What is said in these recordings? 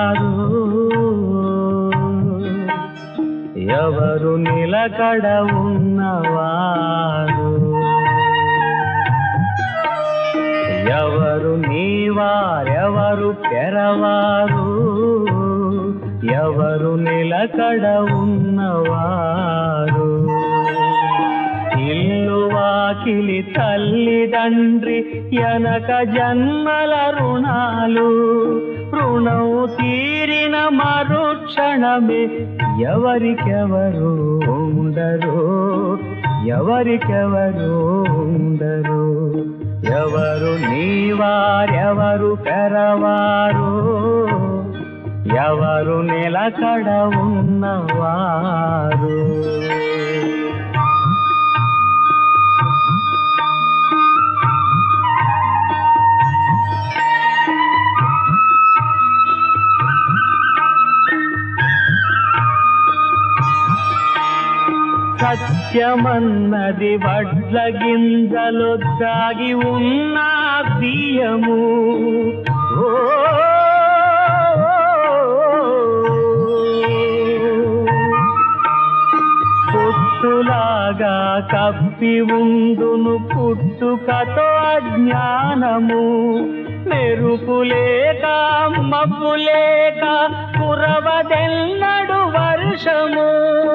ఎవరు నిలకడ ఉన్నవారు ఎవరు నీవారెవరు పెరవారు ఎవరు నిలకడ ఉన్నవారు ఇల్లు వాకిలి తల్లిదండ్రి ఎనక జన్మల రుణాలు రుణం తీరిన మరుక్షణమే ఎవరికెవరు ఉండరు ఎవరికెవరు ఉండరు ఎవరు నీవారెవరు పెరవారు ఎవరు నిలకడ ఉన్నవారు సత్యమన్నది వడ్ల గింజలో దాగి ఉన్న బియ్యము పొట్టులాగా కప్పి ఉండును పుట్టుకతో అజ్ఞానము మెరుపులేక మబ్బులేక కురవదెన్నడు వర్షము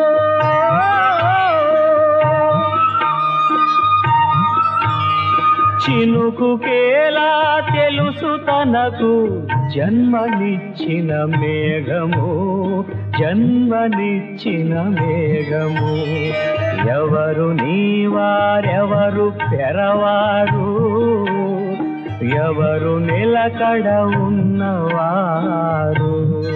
చినుకుకేలా తెలుసు తనకు జన్మనిచ్చిన మేఘము జన్మనిచ్చిన మేఘము ఎవరు నీవారెవరు పెరవారు ఎవరు నిలకడ ఉన్నవారు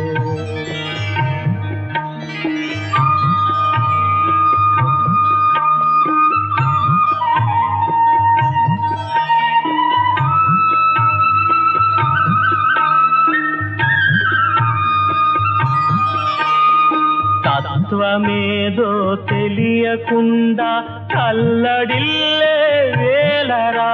తత్వమేదో తెలియకుండా కల్లడిల్లే వేలరా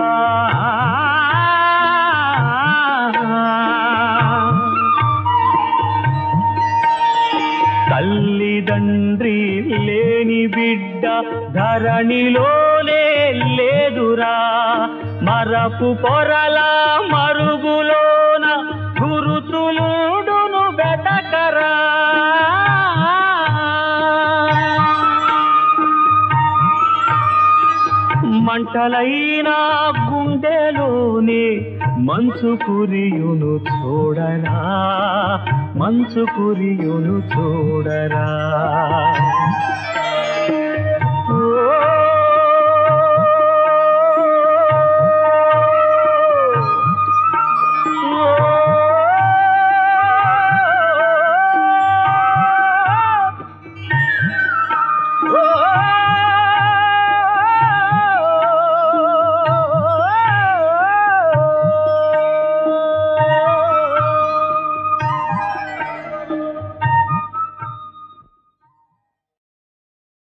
తల్లిదండ్రి లేని బిడ్డ ధరణిలోనే లేదురా మరపు పొరల మరుగులోన గురుతులుడును వెతకరా మంటలైనా గుండెలోనే మంచు కురియును చూడరా మంచు కురియును చూడరా